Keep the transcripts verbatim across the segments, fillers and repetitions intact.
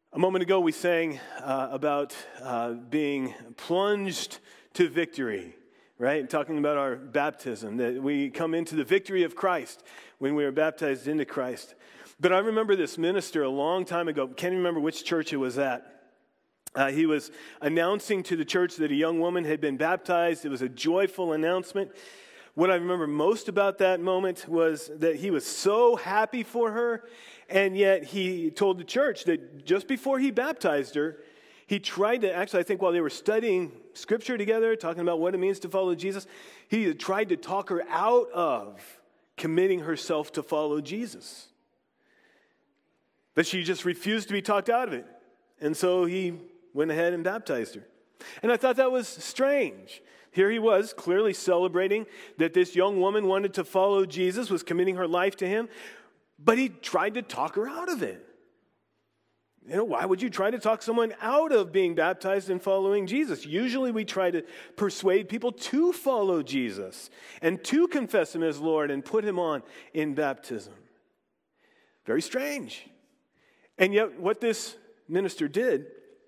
A moment ago, we sang uh, about uh, being plunged to victory, right? Talking about our baptism, that we come into the victory of Christ when we are baptized into Christ. But I remember this minister a long time ago, can't remember which church it was at. Uh, he was announcing to the church that a young woman had been baptized. It was a joyful announcement. What I remember most about that moment was that he was so happy for her, and yet he told the church that just before he baptized her, he tried to, actually I think while they were studying Scripture together, talking about what it means to follow Jesus, he tried to talk her out of committing herself to follow Jesus. But she just refused to be talked out of it, and so he went ahead and baptized her. And I thought that was strange. Here he was, clearly celebrating that this young woman wanted to follow Jesus, was committing her life to him, but he tried to talk her out of it. You know, why would you try to talk someone out of being baptized and following Jesus? Usually we try to persuade people to follow Jesus and to confess him as Lord and put him on in baptism. Very strange. And yet what this minister did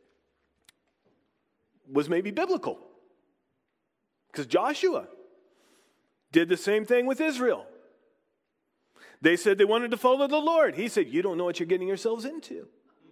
was maybe biblical. Because Joshua did the same thing with Israel. They said they wanted to follow the Lord. He said, you don't know what you're getting yourselves into.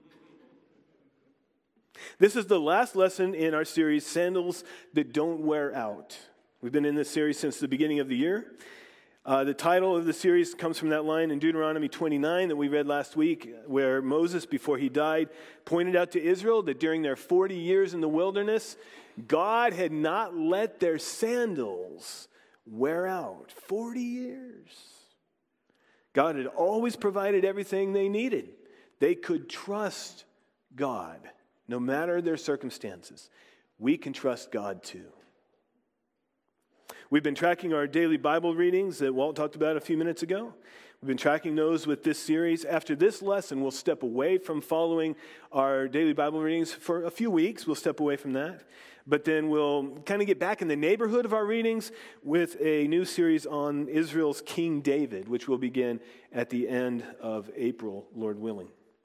This is the last lesson in our series, Sandals That Don't Wear Out. We've been in this series since the beginning of the year. Uh, the title of the series comes from that line in Deuteronomy twenty-nine that we read last week, where Moses, before he died, pointed out to Israel that during their forty years in the wilderness, God had not let their sandals wear out. forty years. God had always provided everything they needed. They could trust God, no matter their circumstances. We can trust God too. We've been tracking our daily Bible readings that Walt talked about a few minutes ago. We've been tracking those with this series. After this lesson, we'll step away from following our daily Bible readings for a few weeks. We'll step away from that. But then we'll kind of get back in the neighborhood of our readings with a new series on Israel's King David, which will begin at the end of April, Lord willing.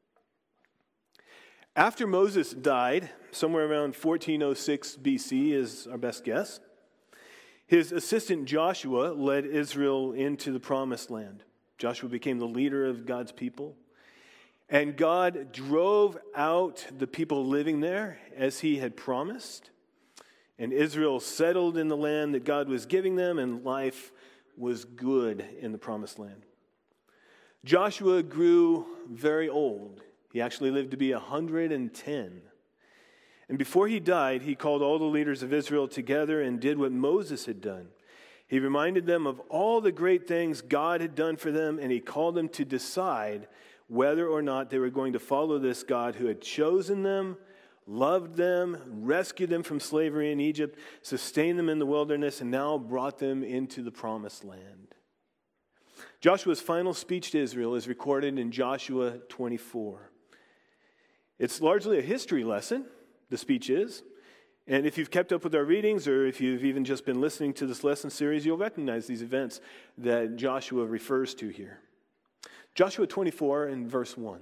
After Moses died, somewhere around fourteen oh six B C is our best guess, his assistant Joshua led Israel into the promised land. Joshua became the leader of God's people. And God drove out the people living there as he had promised. And Israel settled in the land that God was giving them, and life was good in the promised land. Joshua grew very old. He actually lived to be one hundred ten. And before he died, he called all the leaders of Israel together and did what Moses had done. He reminded them of all the great things God had done for them, and he called them to decide whether or not they were going to follow this God who had chosen them, loved them, rescued them from slavery in Egypt, sustained them in the wilderness, and now brought them into the promised land. Joshua's final speech to Israel is recorded in Joshua twenty-four. It's largely a history lesson. The speech is. And if you've kept up with our readings, or if you've even just been listening to this lesson series, you'll recognize these events that Joshua refers to here. Joshua twenty-four and verse one.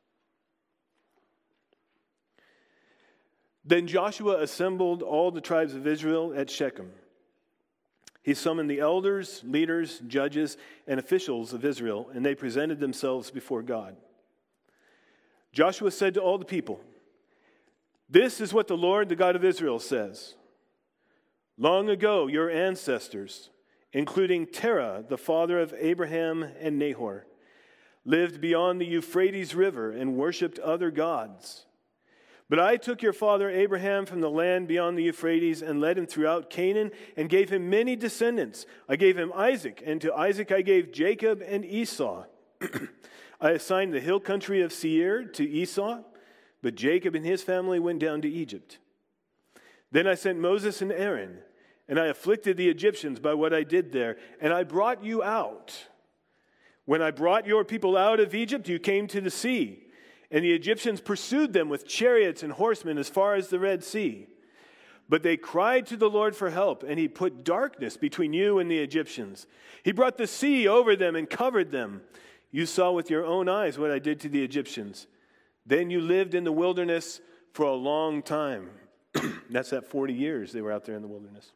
Then Joshua assembled all the tribes of Israel at Shechem. He summoned the elders, leaders, judges, and officials of Israel, and they presented themselves before God. Joshua said to all the people, this is what the Lord, the God of Israel, says. Long ago, your ancestors, including Terah, the father of Abraham and Nahor, lived beyond the Euphrates River and worshipped other gods. But I took your father Abraham from the land beyond the Euphrates and led him throughout Canaan and gave him many descendants. I gave him Isaac, and to Isaac I gave Jacob and Esau. I assigned the hill country of Seir to Esau, but Jacob and his family went down to Egypt. Then I sent Moses and Aaron, and I afflicted the Egyptians by what I did there, and I brought you out. When I brought your people out of Egypt, you came to the sea, and the Egyptians pursued them with chariots and horsemen as far as the Red Sea. But they cried to the Lord for help, and he put darkness between you and the Egyptians. He brought the sea over them and covered them. You saw with your own eyes what I did to the Egyptians. Then you lived in the wilderness for a long time. That's that forty years they were out there in the wilderness.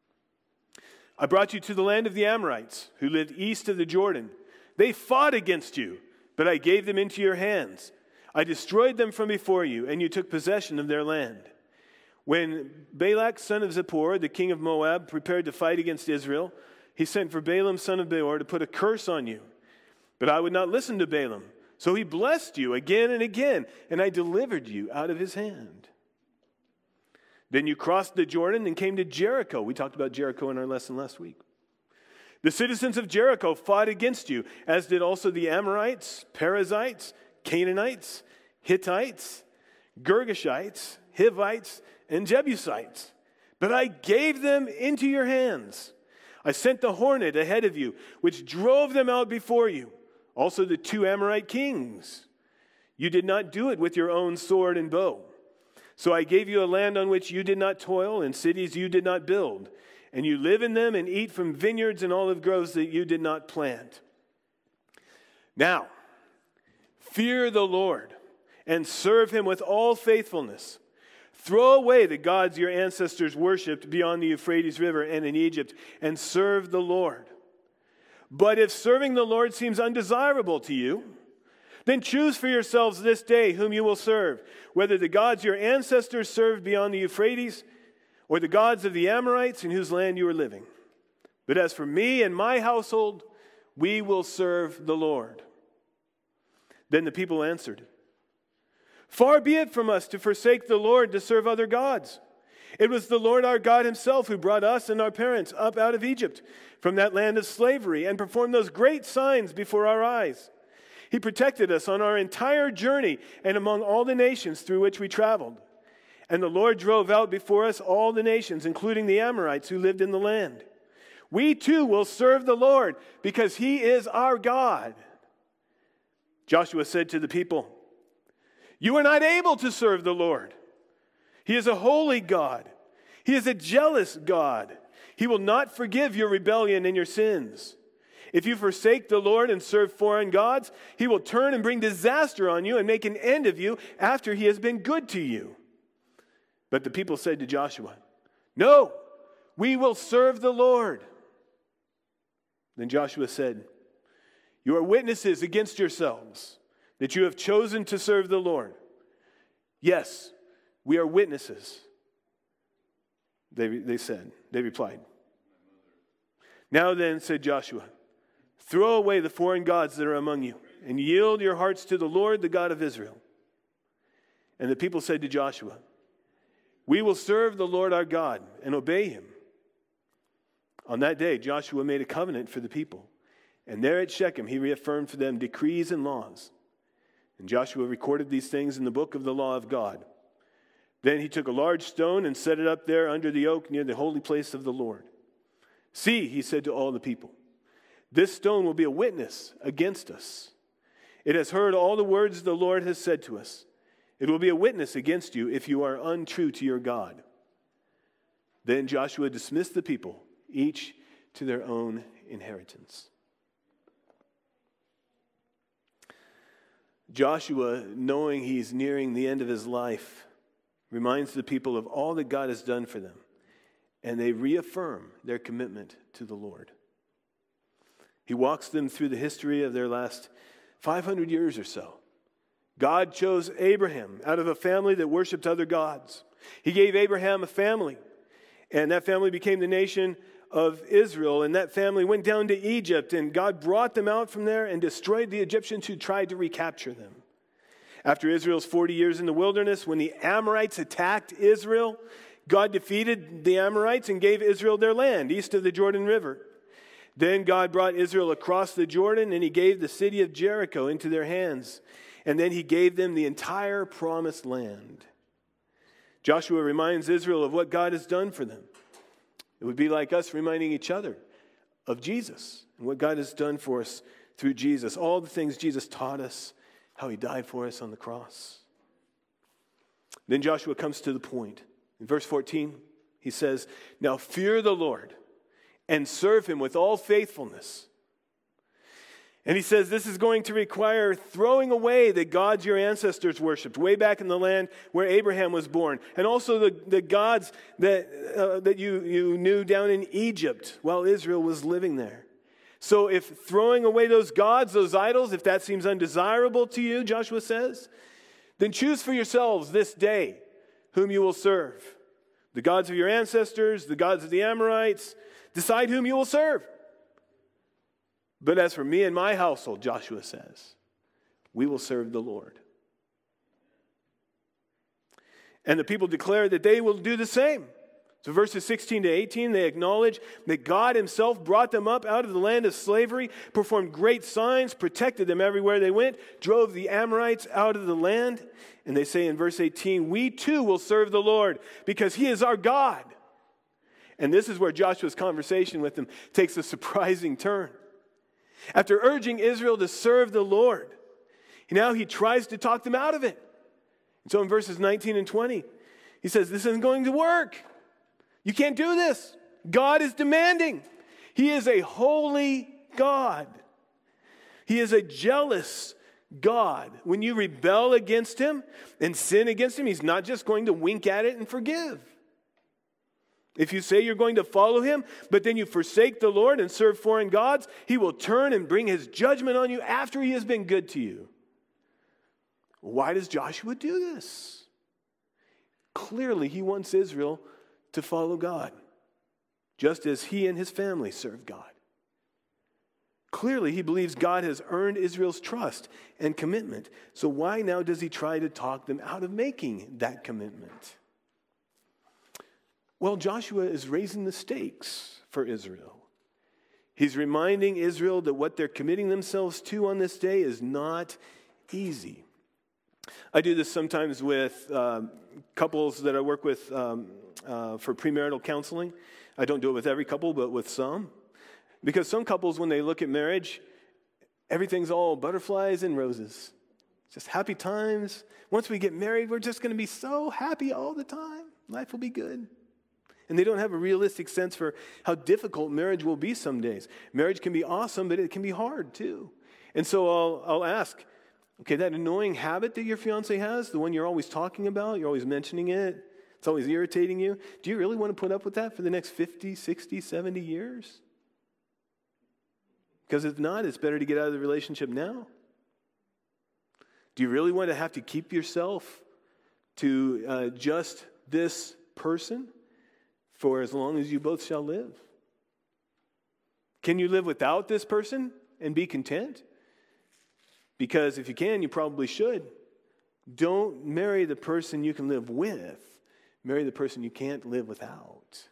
I brought you to the land of the Amorites, who lived east of the Jordan. They fought against you, but I gave them into your hands. I destroyed them from before you, and you took possession of their land. When Balak, son of Zippor, the king of Moab, prepared to fight against Israel, he sent for Balaam, son of Beor, to put a curse on you. But I would not listen to Balaam. So he blessed you again and again, and I delivered you out of his hand. Then you crossed the Jordan and came to Jericho. We talked about Jericho in our lesson last week. The citizens of Jericho fought against you, as did also the Amorites, Perizzites, Canaanites, Hittites, Girgashites, Hivites, and Jebusites. But I gave them into your hands. I sent the hornet ahead of you, which drove them out before you. Also the two Amorite kings. You did not do it with your own sword and bow. So I gave you a land on which you did not toil, and cities you did not build. And you live in them and eat from vineyards and olive groves that you did not plant. Now, fear the Lord and serve him with all faithfulness. Throw away the gods your ancestors worshipped beyond the Euphrates River and in Egypt, and serve the Lord. But if serving the Lord seems undesirable to you, then choose for yourselves this day whom you will serve, whether the gods your ancestors served beyond the Euphrates, or the gods of the Amorites in whose land you are living. But as for me and my household, we will serve the Lord. Then the people answered, Far be it from us to forsake the Lord to serve other gods. It was the Lord our God himself who brought us and our parents up out of Egypt, from that land of slavery, and performed those great signs before our eyes. He protected us on our entire journey and among all the nations through which we traveled. And the Lord drove out before us all the nations, including the Amorites who lived in the land. We too will serve the Lord, because he is our God. Joshua said to the people, You are not able to serve the Lord. He is a holy God. He is a jealous God. He will not forgive your rebellion and your sins. If you forsake the Lord and serve foreign gods, he will turn and bring disaster on you and make an end of you after he has been good to you. But the people said to Joshua, No, we will serve the Lord. Then Joshua said, You are witnesses against yourselves that you have chosen to serve the Lord. Yes, we are witnesses. They, they said, they replied. Now then, said Joshua, throw away the foreign gods that are among you, and yield your hearts to the Lord, the God of Israel. And the people said to Joshua, We will serve the Lord our God and obey him. On that day, Joshua made a covenant for the people, and there at Shechem he reaffirmed for them decrees and laws. And Joshua recorded these things in the book of the law of God. Then he took a large stone and set it up there under the oak near the holy place of the Lord. See, he said to all the people, this stone will be a witness against us. It has heard all the words the Lord has said to us. It will be a witness against you if you are untrue to your God. Then Joshua dismissed the people, each to their own inheritance. Joshua, knowing he's nearing the end of his life, reminds the people of all that God has done for them, and they reaffirm their commitment to the Lord. He walks them through the history of their last five hundred years or so. God chose Abraham out of a family that worshiped other gods. He gave Abraham a family, and that family became the nation of Israel, and that family went down to Egypt, and God brought them out from there and destroyed the Egyptians who tried to recapture them. After Israel's forty years in the wilderness, when the Amorites attacked Israel, God defeated the Amorites and gave Israel their land east of the Jordan River. Then God brought Israel across the Jordan, and he gave the city of Jericho into their hands. And then he gave them the entire promised land. Joshua reminds Israel of what God has done for them. It would be like us reminding each other of Jesus and what God has done for us through Jesus. All the things Jesus taught us, how he died for us on the cross. Then Joshua comes to the point. In verse fourteen, he says, now fear the Lord and serve him with all faithfulness. And he says this is going to require throwing away the gods your ancestors worshipped way back in the land where Abraham was born. And also the, the gods that, uh, that you, you knew down in Egypt while Israel was living there. So if throwing away those gods, those idols, if that seems undesirable to you, Joshua says, then choose for yourselves this day whom you will serve. The gods of your ancestors, the gods of the Amorites, decide whom you will serve. But as for me and my household, Joshua says, we will serve the Lord. And the people declare that they will do the same. So verses sixteen to eighteen, they acknowledge that God himself brought them up out of the land of slavery, performed great signs, protected them everywhere they went, drove the Amorites out of the land. And they say in verse eighteen, we too will serve the Lord because he is our God. And this is where Joshua's conversation with them takes a surprising turn. After urging Israel to serve the Lord, now he tries to talk them out of it. And so in verses nineteen and twenty, he says, this isn't going to work. You can't do this. God is demanding. He is a holy God. He is a jealous God. When you rebel against him and sin against him, he's not just going to wink at it and forgive. If you say you're going to follow him, but then you forsake the Lord and serve foreign gods, he will turn and bring his judgment on you after he has been good to you. Why does Joshua do this? Clearly, he wants Israel to follow God, just as he and his family serve God. Clearly, he believes God has earned Israel's trust and commitment. So why now does he try to talk them out of making that commitment? Well, Joshua is raising the stakes for Israel. He's reminding Israel that what they're committing themselves to on this day is not easy. I do this sometimes with uh, couples that I work with um, uh, for premarital counseling. I don't do it with every couple, but with some. Because some couples, when they look at marriage, everything's all butterflies and roses. Just happy times. Once we get married, we're just going to be so happy all the time. Life will be good. And they don't have a realistic sense for how difficult marriage will be some days. Marriage can be awesome, but it can be hard too. And so I'll, I'll ask, okay, that annoying habit that your fiance has, the one you're always talking about, you're always mentioning it, it's always irritating you, do you really want to put up with that for the next fifty, sixty, seventy years? Because if not, it's better to get out of the relationship now. Do you really want to have to keep yourself to uh, just this person for as long as you both shall live? Can you live without this person and be content? Because if you can, you probably should. Don't marry the person you can live with. Marry the person you can't live without.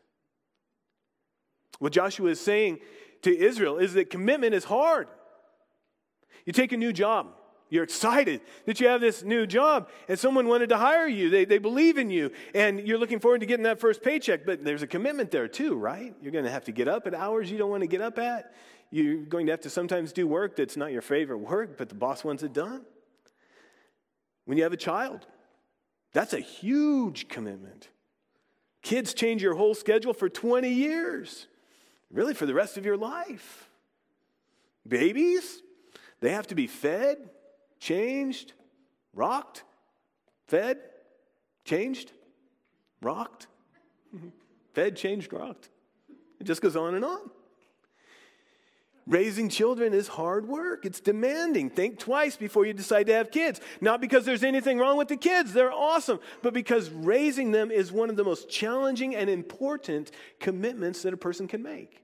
What Joshua is saying to Israel is that commitment is hard. You take a new job. You're excited that you have this new job and someone wanted to hire you. They, they believe in you and you're looking forward to getting that first paycheck, but there's a commitment there too, right? You're going to have to get up at hours you don't want to get up at. You're going to have to sometimes do work that's not your favorite work, but the boss wants it done. When you have a child, that's a huge commitment. Kids change your whole schedule for twenty years, really for the rest of your life. Babies, they have to be fed, changed, rocked, fed, changed, rocked, fed, changed, rocked. It just goes on and on. Raising children is hard work. It's demanding. Think twice before you decide to have kids. Not because there's anything wrong with the kids. They're awesome. But because raising them is one of the most challenging and important commitments that a person can make.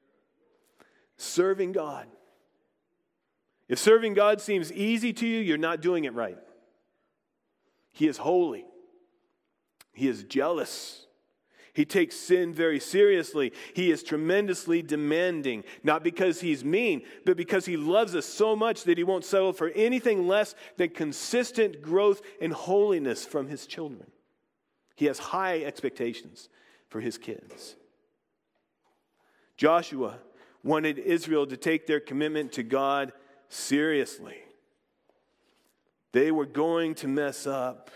Serving God. If serving God seems easy to you, you're not doing it right. He is holy. He is jealous. He takes sin very seriously. He is tremendously demanding, not because he's mean, but because he loves us so much that he won't settle for anything less than consistent growth and holiness from his children. He has high expectations for his kids. Joshua wanted Israel to take their commitment to God seriously. They were going to mess up.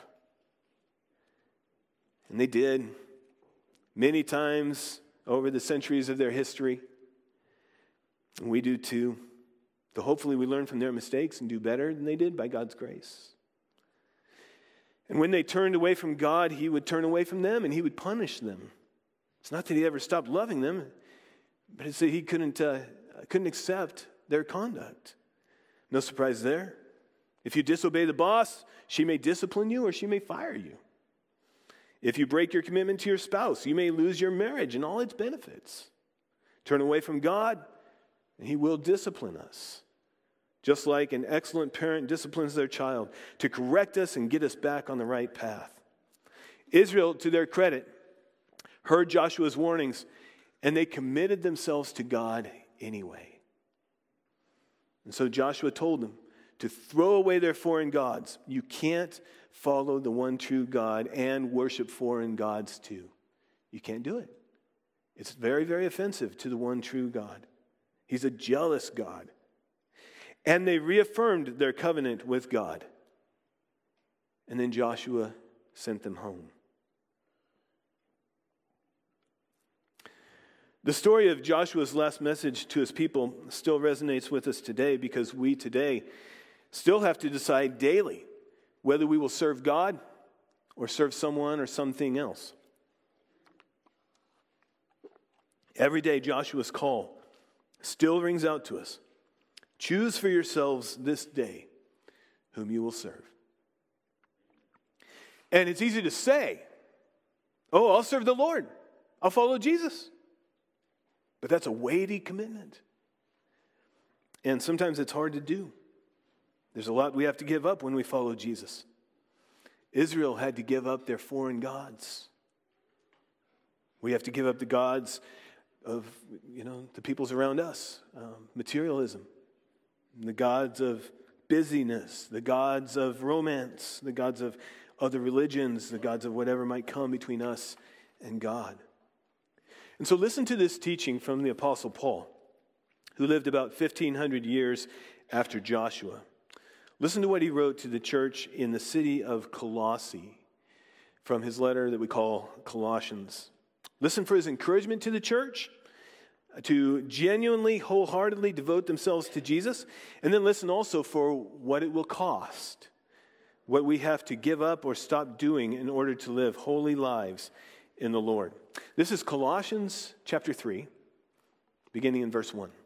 And they did. Many times over the centuries of their history. And we do too. So hopefully we learn from their mistakes and do better than they did by God's grace. And when they turned away from God, he would turn away from them and he would punish them. It's not that he ever stopped loving them, but it's that he couldn't, uh, couldn't accept their conduct. No surprise there. If you disobey the boss, she may discipline you or she may fire you. If you break your commitment to your spouse, you may lose your marriage and all its benefits. Turn away from God, and he will discipline us. Just like an excellent parent disciplines their child to correct us and get us back on the right path. Israel, to their credit, heard Joshua's warnings, and they committed themselves to God anyway. And so Joshua told them to throw away their foreign gods. You can't follow the one true God and worship foreign gods too. You can't do it. It's very, very offensive to the one true God. He's a jealous God. And they reaffirmed their covenant with God. And then Joshua sent them home. The story of Joshua's last message to his people still resonates with us today because we today still have to decide daily whether we will serve God or serve someone or something else. Every day, Joshua's call still rings out to us. Choose for yourselves this day whom you will serve. And it's easy to say, oh, I'll serve the Lord. I'll follow Jesus. But that's a weighty commitment. And sometimes it's hard to do. There's a lot we have to give up when we follow Jesus. Israel had to give up their foreign gods. We have to give up the gods of, you know, the peoples around us. Um, materialism. The gods of busyness. The gods of romance. The gods of other religions. The gods of whatever might come between us and God. And so listen to this teaching from the Apostle Paul, who lived about fifteen hundred years after Joshua. Listen to what he wrote to the church in the city of Colossae from his letter that we call Colossians. Listen for his encouragement to the church to genuinely, wholeheartedly devote themselves to Jesus. And then listen also for what it will cost, what we have to give up or stop doing in order to live holy lives in the Lord. This is Colossians chapter three, beginning in verse one.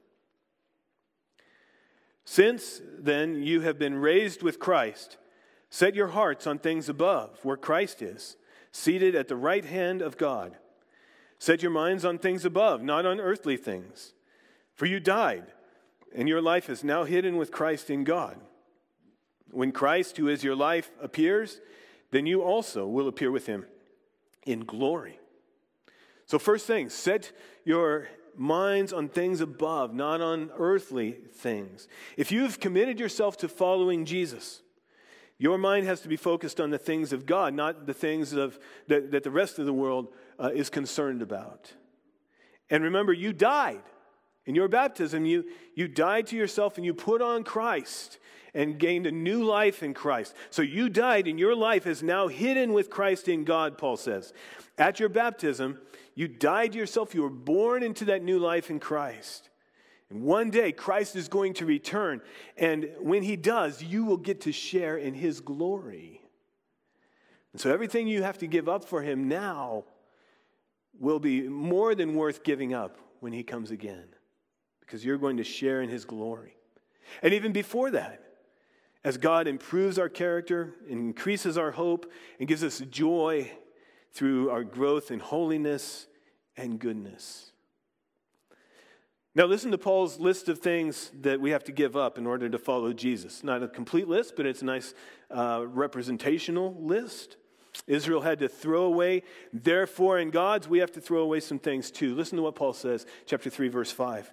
Since then you have been raised with Christ, set your hearts on things above, where Christ is, seated at the right hand of God. Set your minds on things above, not on earthly things. For you died, and your life is now hidden with Christ in God. When Christ, who is your life, appears, then you also will appear with him in glory. So first thing, set your minds on things above, not on earthly things. If you've committed yourself to following Jesus, your mind has to be focused on the things of God, not the things of that, that the rest of the world uh, is concerned about. And remember, you died. In your baptism, you, you died to yourself and you put on Christ and gained a new life in Christ. So you died and your life is now hidden with Christ in God, Paul says. At your baptism, you died to yourself. You were born into that new life in Christ. And one day, Christ is going to return. And when he does, you will get to share in his glory. And so everything you have to give up for him now will be more than worth giving up when he comes again. Because you're going to share in his glory. And even before that, as God improves our character, increases our hope, and gives us joy through our growth in holiness and goodness. Now listen to Paul's list of things that we have to give up in order to follow Jesus. Not a complete list, but it's a nice uh, representational list. Israel had to throw away their foreign gods. We have to throw away some things too. Listen to what Paul says, chapter three, verse five.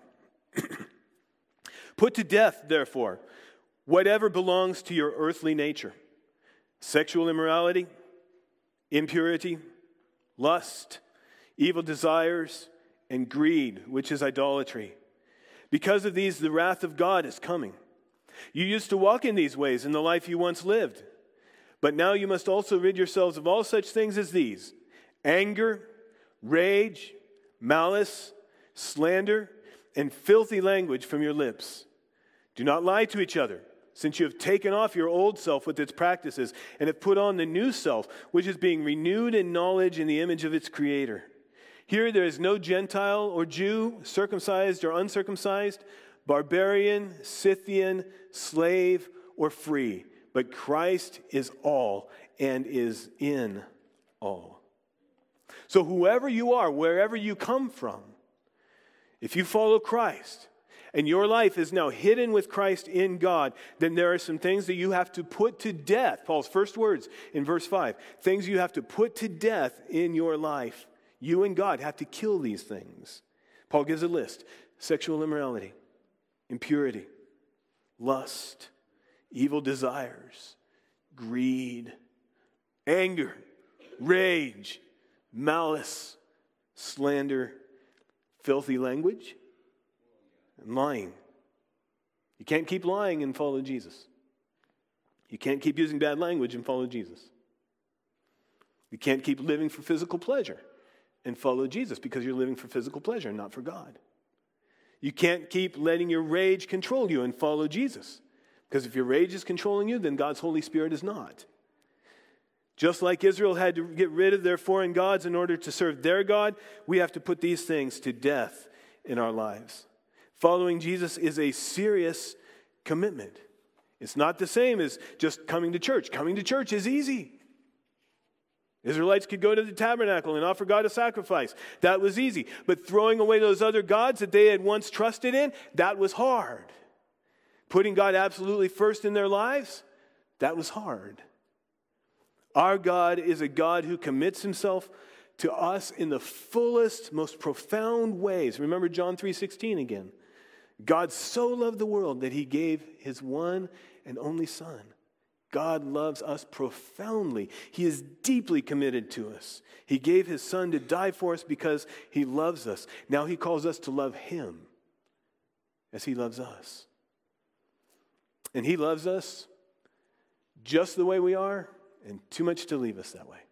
Put to death, therefore, whatever belongs to your earthly nature. Sexual immorality, impurity, lust, evil desires, and greed, which is idolatry. Because of these, the wrath of God is coming. You used to walk in these ways in the life you once lived. But now you must also rid yourselves of all such things as these: anger, rage, malice, slander, and filthy language from your lips. Do not lie to each other, since you have taken off your old self with its practices and have put on the new self, which is being renewed in knowledge in the image of its Creator. Here there is no Gentile or Jew, circumcised or uncircumcised, barbarian, Scythian, slave, or free, but Christ is all and is in all. So whoever you are, wherever you come from, if you follow Christ and your life is now hidden with Christ in God, then there are some things that you have to put to death. Paul's first words in verse five, things you have to put to death in your life. You and God have to kill these things. Paul gives a list: sexual immorality, impurity, lust, evil desires, greed, anger, rage, malice, slander, filthy language, and lying. You can't keep lying and follow Jesus. You can't keep using bad language and follow Jesus. You can't keep living for physical pleasure and follow Jesus, because you're living for physical pleasure and not for God. You can't keep letting your rage control you and follow Jesus, because if your rage is controlling you, then God's Holy Spirit is not. Just like Israel had to get rid of their foreign gods in order to serve their God, we have to put these things to death in our lives. Following Jesus is a serious commitment. It's not the same as just coming to church. Coming to church is easy. Israelites could go to the tabernacle and offer God a sacrifice. That was easy. But throwing away those other gods that they had once trusted in, that was hard. Putting God absolutely first in their lives, that was hard. Our God is a God who commits himself to us in the fullest, most profound ways. Remember John three sixteen again. God so loved the world that he gave his one and only Son. God loves us profoundly. He is deeply committed to us. He gave his Son to die for us because he loves us. Now he calls us to love him as he loves us. And he loves us just the way we are, and too much to leave us that way.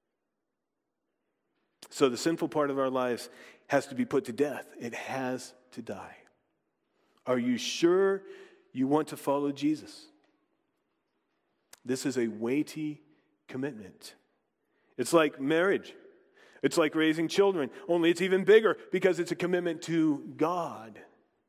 So the sinful part of our lives has to be put to death. It has to die. Are you sure you want to follow Jesus? This is a weighty commitment. It's like marriage. It's like raising children, only it's even bigger because it's a commitment to God.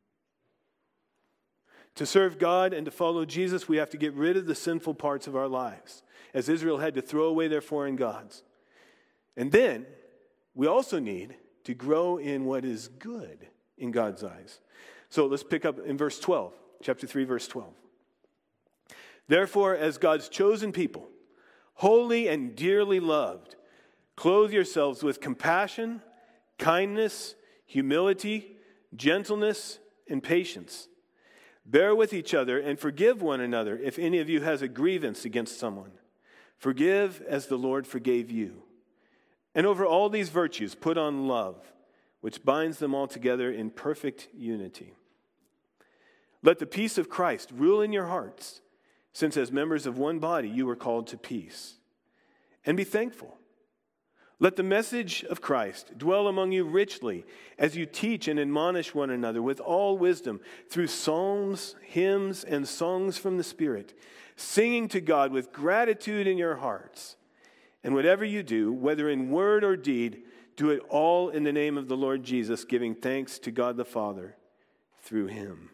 To serve God and to follow Jesus, we have to get rid of the sinful parts of our lives, as Israel had to throw away their foreign gods. And then we also need to grow in what is good in God's eyes. So let's pick up in verse twelve, chapter three, verse twelve. Therefore, as God's chosen people, holy and dearly loved, clothe yourselves with compassion, kindness, humility, gentleness, and patience. Bear with each other and forgive one another if any of you has a grievance against someone. Forgive as the Lord forgave you. And over all these virtues, put on love, which binds them all together in perfect unity. Let the peace of Christ rule in your hearts, since as members of one body you were called to peace. And be thankful. Let the message of Christ dwell among you richly as you teach and admonish one another with all wisdom through psalms, hymns, and songs from the Spirit, singing to God with gratitude in your hearts. And whatever you do, whether in word or deed, do it all in the name of the Lord Jesus, giving thanks to God the Father through him.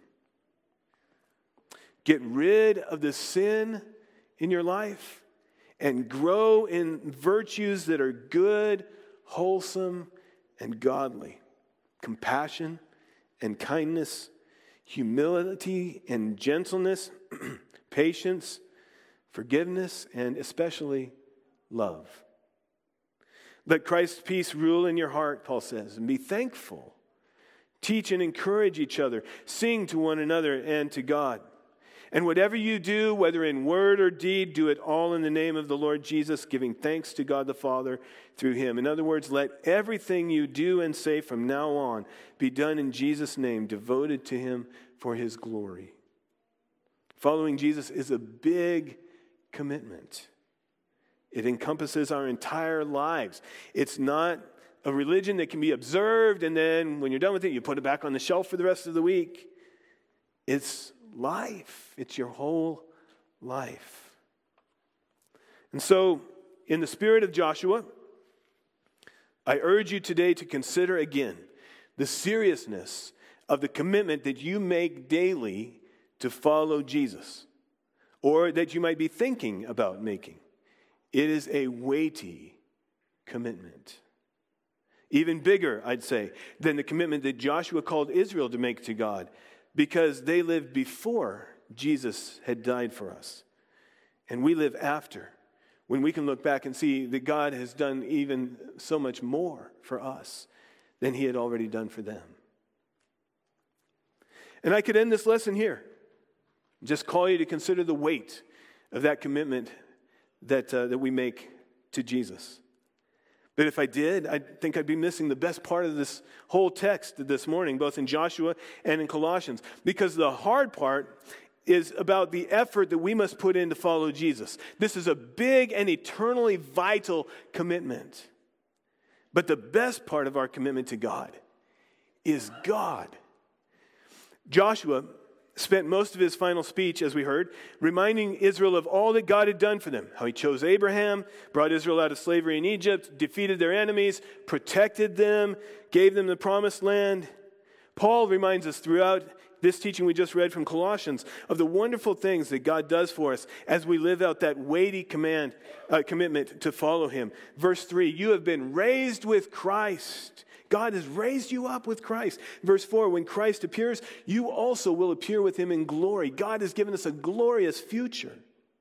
Get rid of the sin in your life and grow in virtues that are good, wholesome, and godly. Compassion and kindness, humility and gentleness, patience, forgiveness, and especially love. Let Christ's peace rule in your heart, Paul says, and be thankful. Teach and encourage each other. Sing to one another and to God. And whatever you do, whether in word or deed, do it all in the name of the Lord Jesus, giving thanks to God the Father through him. In other words, let everything you do and say from now on be done in Jesus' name, devoted to him for his glory. Following Jesus is a big commitment. It encompasses our entire lives. It's not a religion that can be observed and then when you're done with it, you put it back on the shelf for the rest of the week. It's life. It's your whole life. And so, in the spirit of Joshua, I urge you today to consider again the seriousness of the commitment that you make daily to follow Jesus, or that you might be thinking about making. It is a weighty commitment. Even bigger, I'd say, than the commitment that Joshua called Israel to make to God, because they lived before Jesus had died for us. And we live after, when we can look back and see that God has done even so much more for us than he had already done for them. And I could end this lesson here. Just call you to consider the weight of that commitment that, uh, that we make to Jesus. But if I did, I think I'd be missing the best part of this whole text this morning, both in Joshua and in Colossians. Because the hard part is about the effort that we must put in to follow Jesus. This is a big and eternally vital commitment. But the best part of our commitment to God is God. Joshua spent most of his final speech, as we heard, reminding Israel of all that God had done for them. How he chose Abraham, brought Israel out of slavery in Egypt, defeated their enemies, protected them, gave them the promised land. Paul reminds us throughout this teaching we just read from Colossians of the wonderful things that God does for us as we live out that weighty command, uh, commitment to follow him. Verse three, you have been raised with Christ. God has raised you up with Christ. Verse four, when Christ appears, you also will appear with him in glory. God has given us a glorious future.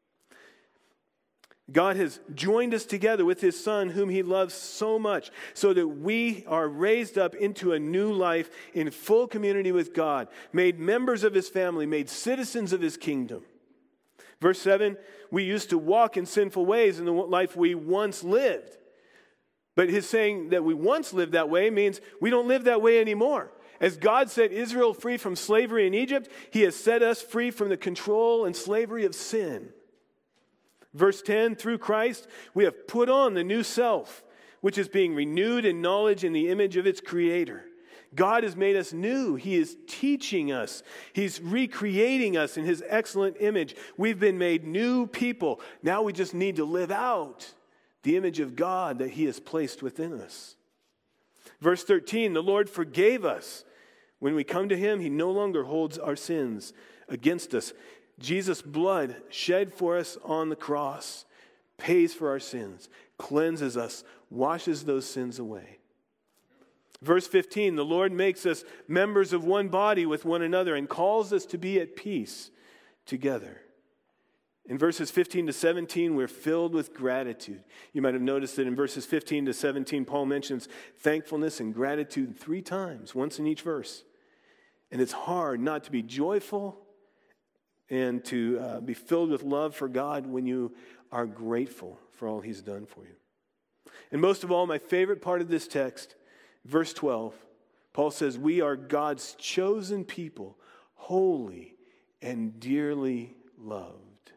God has joined us together with his Son, whom he loves so much, so that we are raised up into a new life in full community with God, made members of his family, made citizens of his kingdom. Verse seven, we used to walk in sinful ways in the life we once lived. But his saying that we once lived that way means we don't live that way anymore. As God set Israel free from slavery in Egypt, he has set us free from the control and slavery of sin. Verse ten, through Christ, we have put on the new self, which is being renewed in knowledge in the image of its creator. God has made us new. He is teaching us. He's recreating us in his excellent image. We've been made new people. Now we just need to live out the image of God that he has placed within us. Verse thirteen, the Lord forgave us. When we come to him, he no longer holds our sins against us. Jesus' blood shed for us on the cross pays for our sins, cleanses us, washes those sins away. Verse fifteen, the Lord makes us members of one body with one another and calls us to be at peace together. In verses fifteen to seventeen, we're filled with gratitude. You might have noticed that in verses fifteen to seventeen, Paul mentions thankfulness and gratitude three times, once in each verse. And it's hard not to be joyful and to uh, be filled with love for God when you are grateful for all he's done for you. And most of all, my favorite part of this text, verse twelve, Paul says, we are God's chosen people, holy and dearly loved.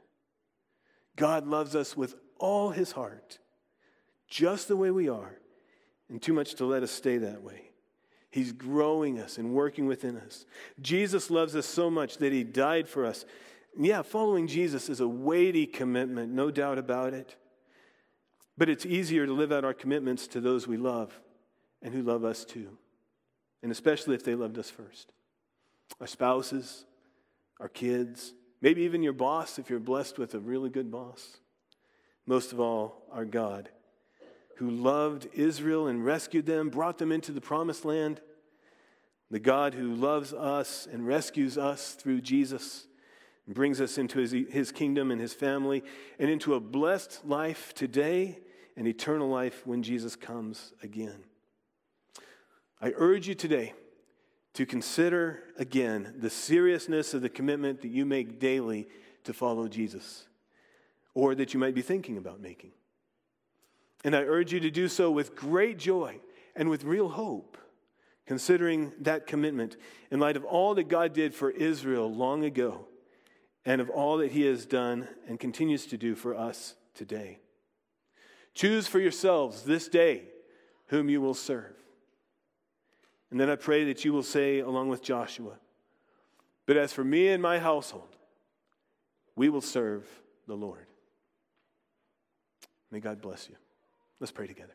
God loves us with all his heart, just the way we are, and too much to let us stay that way. He's growing us and working within us. Jesus loves us so much that he died for us. Yeah, following Jesus is a weighty commitment, no doubt about it. But it's easier to live out our commitments to those we love and who love us too. And especially if they loved us first. Our spouses, our kids, maybe even your boss if you're blessed with a really good boss. Most of all, our God, who loved Israel and rescued them, brought them into the promised land. The God who loves us and rescues us through Jesus and brings us into his, his kingdom and his family and into a blessed life today and eternal life when Jesus comes again. I urge you today to consider again the seriousness of the commitment that you make daily to follow Jesus, or that you might be thinking about making. And I urge you to do so with great joy and with real hope, considering that commitment in light of all that God did for Israel long ago and of all that he has done and continues to do for us today. Choose for yourselves this day whom you will serve. And then I pray that you will say, along with Joshua, But as for me and my household, we will serve the Lord. May God bless you. Let's pray together.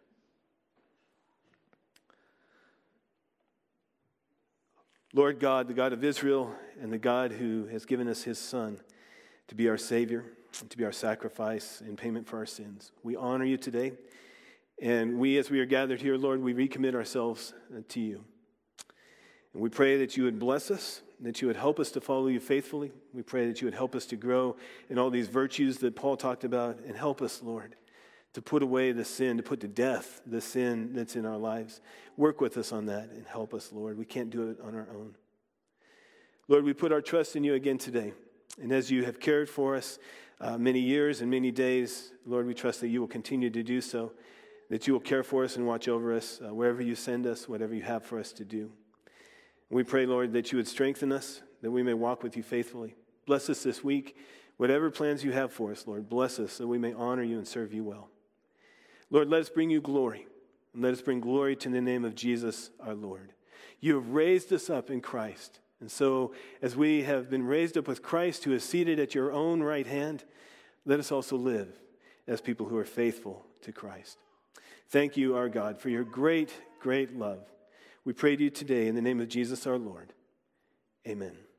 Lord God, the God of Israel, and the God who has given us his Son to be our Savior, and to be our sacrifice in payment for our sins, we honor you today. And we, as we are gathered here, Lord, we recommit ourselves to you. And we pray that you would bless us, that you would help us to follow you faithfully. We pray that you would help us to grow in all these virtues that Paul talked about, and help us, Lord, to put away the sin, to put to death the sin that's in our lives. Work with us on that and help us, Lord. We can't do it on our own. Lord, we put our trust in you again today. And as you have cared for us uh, many years and many days, Lord, we trust that you will continue to do so, that you will care for us and watch over us uh, wherever you send us, whatever you have for us to do. And we pray, Lord, that you would strengthen us, that we may walk with you faithfully. Bless us this week. Whatever plans you have for us, Lord, bless us so we may honor you and serve you well. Lord, let us bring you glory, and let us bring glory to the name of Jesus our Lord. You have raised us up in Christ, and so as we have been raised up with Christ, who is seated at your own right hand, let us also live as people who are faithful to Christ. Thank you, our God, for your great, great love. We pray to you today in the name of Jesus our Lord. Amen.